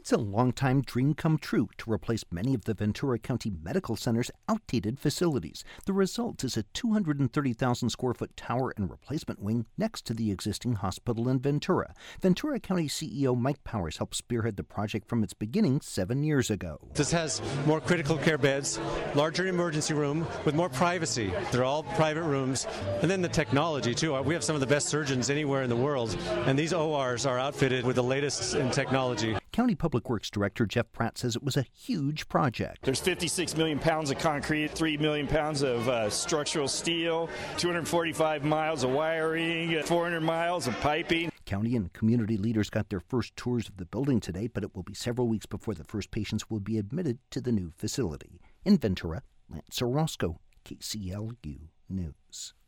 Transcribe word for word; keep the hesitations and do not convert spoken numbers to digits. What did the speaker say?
It's a long-time dream come true to replace many of the Ventura County Medical Center's outdated facilities. The result is a two hundred thirty thousand square foot tower and replacement wing next to the existing hospital in Ventura. Ventura County C E O Mike Powers helped spearhead the project from its beginning seven years ago. This has more critical care beds, larger emergency room with more privacy. They're all private rooms. And then the technology, too. We have some of the best surgeons anywhere in the world, and these O Rs are outfitted with the latest in technology. County Public Works Director Jeff Pratt says it was a huge project. There's fifty-six million pounds of concrete, three million pounds of uh, structural steel, two hundred forty-five miles of wiring, four hundred miles of piping. County and community leaders got their first tours of the building today, but it will be several weeks before the first patients will be admitted to the new facility. In Ventura, Lance Orozco, K C L U News.